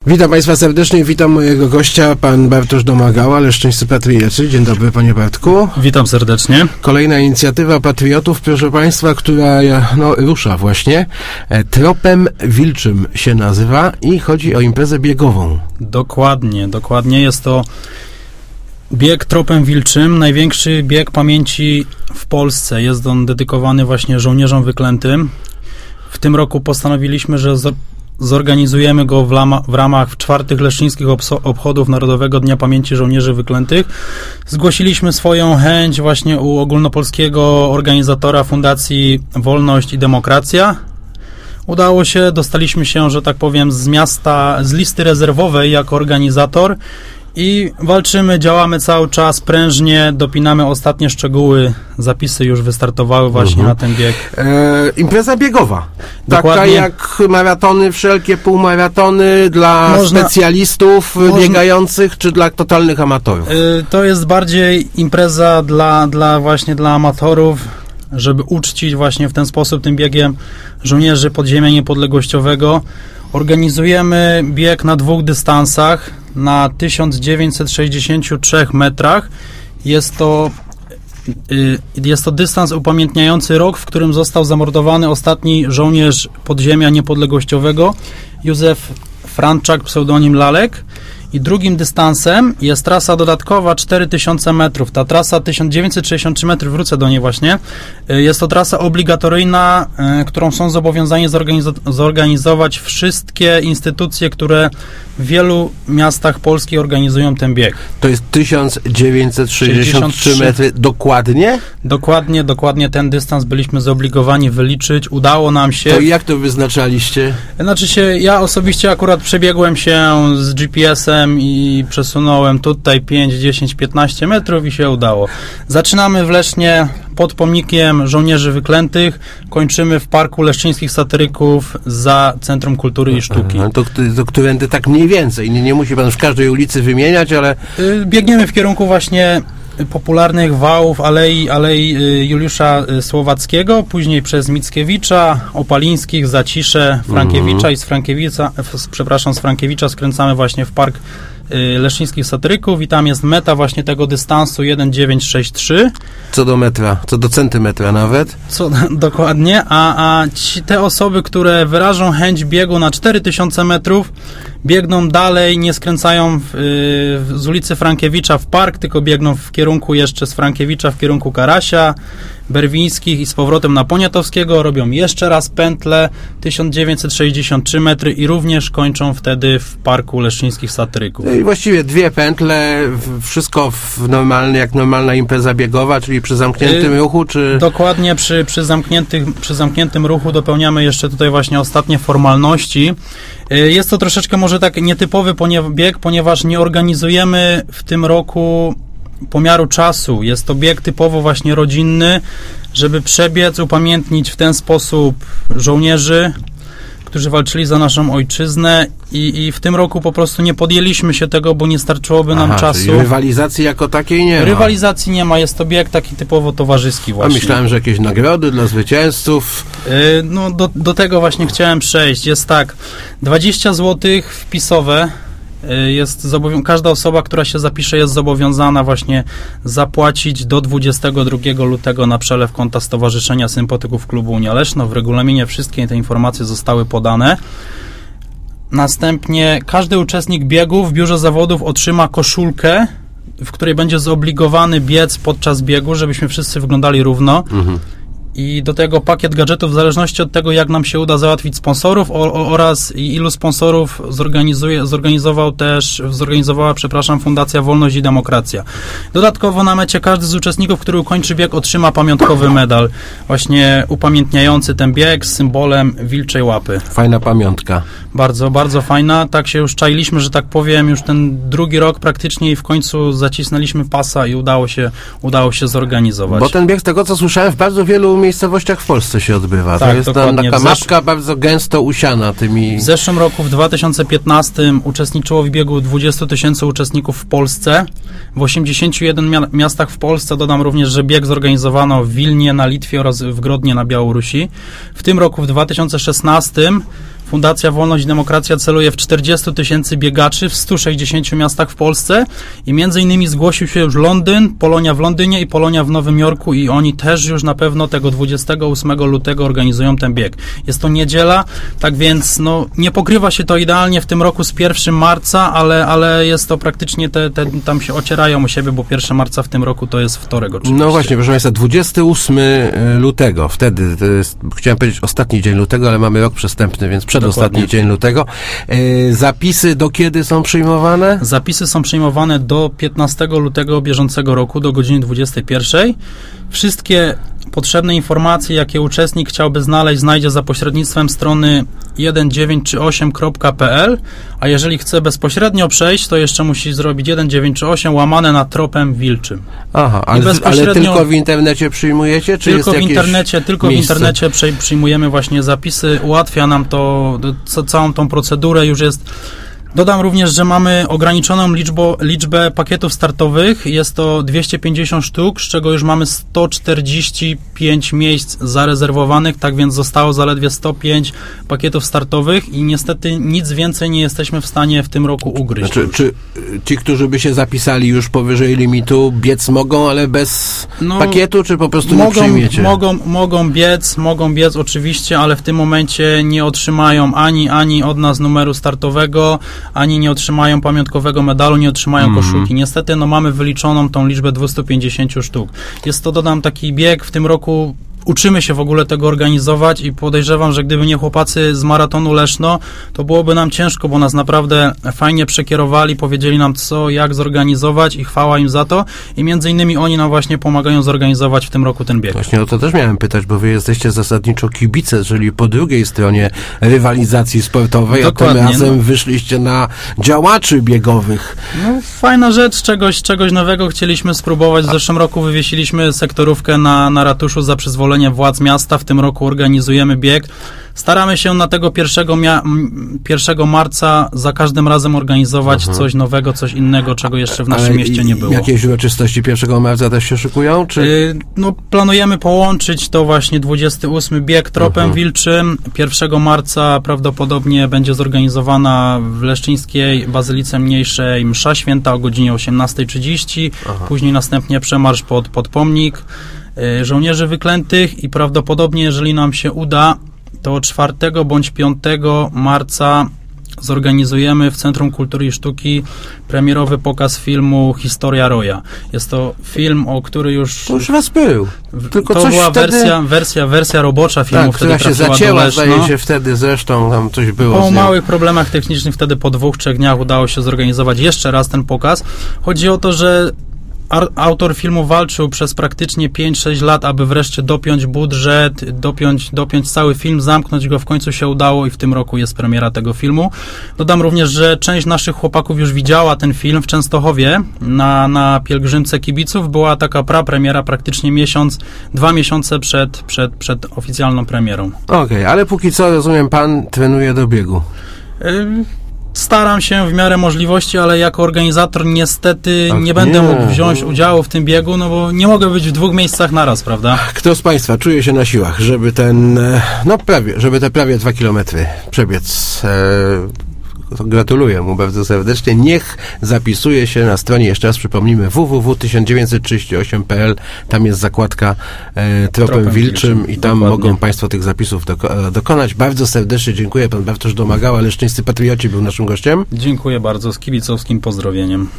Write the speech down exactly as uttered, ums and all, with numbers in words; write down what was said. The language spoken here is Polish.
Witam Państwa serdecznie, witam mojego gościa, pan Bartosz Domagała, Leszczyńscy Patrioci. Dzień dobry, panie Bartku. Witam serdecznie. Kolejna inicjatywa patriotów, proszę Państwa, która no, rusza właśnie. Tropem Wilczym się nazywa i chodzi o imprezę biegową. Dokładnie, dokładnie. Jest to bieg Tropem Wilczym, największy bieg pamięci w Polsce. Jest on dedykowany właśnie żołnierzom wyklętym. W tym roku postanowiliśmy, że zorganizujemy go w, lama, w ramach czwartych leszczyńskich obchodów Narodowego Dnia Pamięci Żołnierzy Wyklętych. Zgłosiliśmy swoją chęć właśnie u ogólnopolskiego organizatora Fundacji Wolność i Demokracja. Udało się, dostaliśmy się, że tak powiem, z miasta, z listy rezerwowej jako organizator i walczymy, działamy cały czas prężnie, dopinamy ostatnie szczegóły, zapisy już wystartowały właśnie mhm. na ten bieg. E, impreza biegowa, Dokładnie. Taka jak maratony, wszelkie półmaratony dla Można, specjalistów można, biegających, czy dla totalnych amatorów? E, to jest bardziej impreza dla, dla właśnie dla amatorów, żeby uczcić właśnie w ten sposób tym biegiem żołnierzy podziemia niepodległościowego. Organizujemy bieg na dwóch dystansach, na tysiąc dziewięćset sześćdziesięciu trzech metrach. Jest to, jest to dystans upamiętniający rok, w którym został zamordowany ostatni żołnierz podziemia niepodległościowego, Józef Franczak, pseudonim Lalek. I drugim dystansem jest trasa dodatkowa cztery tysiące metrów. Ta trasa tysiąc dziewięćset sześćdziesiąt trzy metry, wrócę do niej właśnie, jest to trasa obligatoryjna, którą są zobowiązani zorganizo- zorganizować wszystkie instytucje, które w wielu miastach Polski organizują ten bieg. To jest tysiąc dziewięćset sześćdziesiąt trzy metry dokładnie? Dokładnie, dokładnie ten dystans byliśmy zobligowani wyliczyć. Udało nam się. To jak to wyznaczaliście? Znaczy się, ja osobiście akurat przebiegłem się z G P S-em i przesunąłem tutaj pięć, dziesięć, piętnaście metrów i się udało. Zaczynamy w Lesznie pod pomnikiem żołnierzy wyklętych, kończymy w Parku Leszczyńskich Satyryków za Centrum Kultury i Sztuki. Aha, to, to którędy tak mniej więcej, nie, nie musi pan w każdej ulicy wymieniać, ale... Biegniemy w kierunku właśnie popularnych wałów Alei, Alei Juliusza Słowackiego, później przez Mickiewicza, Opalińskich, Zacisze, Frankiewicza mm. i z Frankiewicza, przepraszam, z Frankiewicza skręcamy właśnie w Park Leszczyńskich Satyryków i tam jest meta właśnie tego dystansu tysiąc dziewięćset sześćdziesiąt trzy. Co do metra, co do centymetra nawet. Co, dokładnie, a, a ci, te osoby, które wyrażą chęć biegu na cztery tysiące metrów, biegną dalej, nie skręcają w, y, z ulicy Frankiewicza w park, tylko biegną w kierunku jeszcze z Frankiewicza w kierunku Karasia, Berwińskich i z powrotem na Poniatowskiego, robią jeszcze raz pętlę tysiąc dziewięćset sześćdziesiąt trzy metry i również kończą wtedy w Parku Leszczyńskich Satyryków. I właściwie dwie pętle, wszystko w normalny, jak normalna impreza biegowa, czyli przy zamkniętym yy, ruchu, czy... Dokładnie, przy, przy, zamkniętym, przy zamkniętym ruchu dopełniamy jeszcze tutaj właśnie ostatnie formalności. Yy, jest to troszeczkę może tak nietypowy ponieważ, bieg, ponieważ nie organizujemy w tym roku pomiaru czasu. Jest to bieg typowo właśnie rodzinny, żeby przebiec, upamiętnić w ten sposób żołnierzy, którzy walczyli za naszą ojczyznę i, i w tym roku po prostu nie podjęliśmy się tego, bo nie starczyłoby nam Aha, czasu. Czyli rywalizacji jako takiej nie ma. Rywalizacji nie ma, jest to bieg taki typowo towarzyski właśnie. A myślałem, że jakieś nagrody dla zwycięzców. Yy, no do, do tego właśnie chciałem przejść. Jest tak, dwadzieścia złotych wpisowe. Jest zobowią- każda osoba, która się zapisze, jest zobowiązana właśnie zapłacić do dwudziestego drugiego lutego na przelew konta Stowarzyszenia Sympatyków Klubu Unia Leszno. W regulaminie wszystkie te informacje zostały podane. Następnie każdy uczestnik biegu w biurze zawodów otrzyma koszulkę, w której będzie zobligowany biec podczas biegu, żebyśmy wszyscy wyglądali równo. Mhm. I do tego pakiet gadżetów w zależności od tego, jak nam się uda załatwić sponsorów o, o, oraz ilu sponsorów zorganizuje, zorganizował też, zorganizowała, przepraszam, Fundacja Wolność i Demokracja. Dodatkowo na mecie każdy z uczestników, który ukończy bieg, otrzyma pamiątkowy medal, właśnie upamiętniający ten bieg z symbolem wilczej łapy. Fajna pamiątka. Bardzo, bardzo fajna. Tak się już czailiśmy, że tak powiem, już ten drugi rok praktycznie i w końcu zacisnęliśmy pasa i udało się, udało się zorganizować. Bo ten bieg, z tego co słyszałem, w bardzo wielu miejscowościach w Polsce się odbywa. Tak, to jest tam taka mapka bardzo gęsto usiana tymi... W zeszłym roku, w dwa tysiące piętnastym, uczestniczyło w biegu dwadzieścia tysięcy uczestników w Polsce. W osiemdziesięciu jeden mia- miastach w Polsce, dodam również, że bieg zorganizowano w Wilnie na Litwie oraz w Grodnie na Białorusi. W tym roku, w dwa tysiące szesnastym, Fundacja Wolność i Demokracja celuje w czterdzieści tysięcy biegaczy w stu sześćdziesięciu miastach w Polsce i między innymi zgłosił się już Londyn, Polonia w Londynie i Polonia w Nowym Jorku i oni też już na pewno tego dwudziestego ósmego lutego organizują ten bieg. Jest to niedziela, tak więc no, nie pokrywa się to idealnie w tym roku z pierwszego marca, ale, ale jest to praktycznie, te, te, tam się ocierają o siebie, bo pierwszego marca w tym roku to jest wtorek oczywiście. No właśnie, proszę Państwa, dwudziestego ósmego lutego, wtedy, to jest, chciałem powiedzieć ostatni dzień lutego, ale mamy rok przestępny, więc przedostatni Dokładnie. dzień lutego. E, zapisy do kiedy są przyjmowane? Zapisy są przyjmowane do piętnastego lutego bieżącego roku, do godziny dwudziestej pierwszej. Wszystkie potrzebne informacje, jakie uczestnik chciałby znaleźć, znajdzie za pośrednictwem strony jeden dziewięć trzy osiem kropka p l, a jeżeli chce bezpośrednio przejść, to jeszcze musi zrobić jeden dziewięć trzy osiem łamane na tropem wilczym. Aha, ale, bezpośrednio- ale tylko w internecie przyjmujecie? Czy Tylko w jest jakieś internecie, tylko w miejsce? internecie przej- przyjmujemy właśnie zapisy, ułatwia nam to ca- całą tą procedurę, już jest. Dodam również, że mamy ograniczoną liczbę, liczbę pakietów startowych. Jest to dwieście pięćdziesiąt sztuk, z czego już mamy sto czterdzieści pięć miejsc zarezerwowanych, tak więc zostało zaledwie sto pięć pakietów startowych i niestety nic więcej nie jesteśmy w stanie w tym roku ugryźć. Znaczy, czy ci, którzy by się zapisali już powyżej limitu, biec mogą, ale bez No, pakietu, czy po prostu nie Mogą, przyjmiecie? mogą, mogą biec, mogą biec oczywiście, ale w tym momencie nie otrzymają ani, ani od nas numeru startowego, ani nie otrzymają pamiątkowego medalu, nie otrzymają Mhm. koszulki. Niestety no, mamy wyliczoną tą liczbę dwieście pięćdziesiąt sztuk. Jest to, dodam, taki bieg w tym roku. Uczymy się w ogóle tego organizować i podejrzewam, że gdyby nie chłopacy z Maratonu Leszno, to byłoby nam ciężko, bo nas naprawdę fajnie przekierowali, powiedzieli nam co, jak zorganizować i chwała im za to i między innymi oni nam właśnie pomagają zorganizować w tym roku ten bieg. Właśnie o to też miałem pytać, bo wy jesteście zasadniczo kibice, czyli po drugiej stronie rywalizacji sportowej, Dokładnie, a tym razem no. wyszliście na działaczy biegowych. No, fajna rzecz, czegoś, czegoś nowego chcieliśmy spróbować. W zeszłym roku wywiesiliśmy sektorówkę na, na ratuszu za przyzwolenie władz miasta. W tym roku organizujemy bieg. Staramy się na tego pierwszego, mia- m- pierwszego marca za każdym razem organizować Mhm. coś nowego, coś innego, czego jeszcze w naszym Ale mieście nie było. Jakieś uroczystości pierwszego marca też się szykują? Czy... Y, No, planujemy połączyć to właśnie dwudziesty ósmy bieg tropem Mhm. wilczym. pierwszego marca prawdopodobnie będzie zorganizowana w Leszczyńskiej Bazylice Mniejszej msza święta o godzinie osiemnasta trzydzieści. Aha. Później następnie przemarsz pod, pod pomnik y, żołnierzy wyklętych i prawdopodobnie, jeżeli nam się uda, to czwartego bądź piątego marca zorganizujemy w Centrum Kultury i Sztuki premierowy pokaz filmu Historia Roya. Jest to film, o który już... To już raz był. Tylko to coś była wtedy... wersja, wersja, wersja robocza filmu, Tak, wtedy która się trafiła zacięła, do Leszno. zdaje się, wtedy zresztą tam coś było Po z nią. małych problemach technicznych wtedy po dwóch, trzech dniach udało się zorganizować jeszcze raz ten pokaz. Chodzi o to, że ar- autor filmu walczył przez praktycznie pięć sześć lat, aby wreszcie dopiąć budżet, dopiąć, dopiąć cały film, zamknąć go, w końcu się udało i w tym roku jest premiera tego filmu. Dodam również, że część naszych chłopaków już widziała ten film w Częstochowie na, na pielgrzymce kibiców. Była taka prapremiera praktycznie miesiąc, dwa miesiące przed, przed, przed oficjalną premierą. Okej, ale póki co, rozumiem, pan trenuje do biegu. Ym, Staram się w miarę możliwości, ale jako organizator niestety Ach, nie będę nie. mógł wziąć udziału w tym biegu, no bo nie mogę być w dwóch miejscach naraz, prawda? Kto z Państwa czuje się na siłach, żeby ten, e, no prawie, żeby te prawie dwa kilometry przebiec? E, to gratuluję mu bardzo serdecznie. Niech zapisuje się na stronie, jeszcze raz przypomnijmy, w w w kropka tysiąc dziewięćset trzydzieści osiem kropka p l. Tam jest zakładka e, tropem, Tropem wilczym wilczym, i tam dokładnie. mogą Państwo tych zapisów doko- dokonać. Bardzo serdecznie dziękuję. Pan Bartosz Domagała, Leszczyńscy Patrioci był naszym gościem. Dziękuję bardzo, z kibicowskim pozdrowieniem.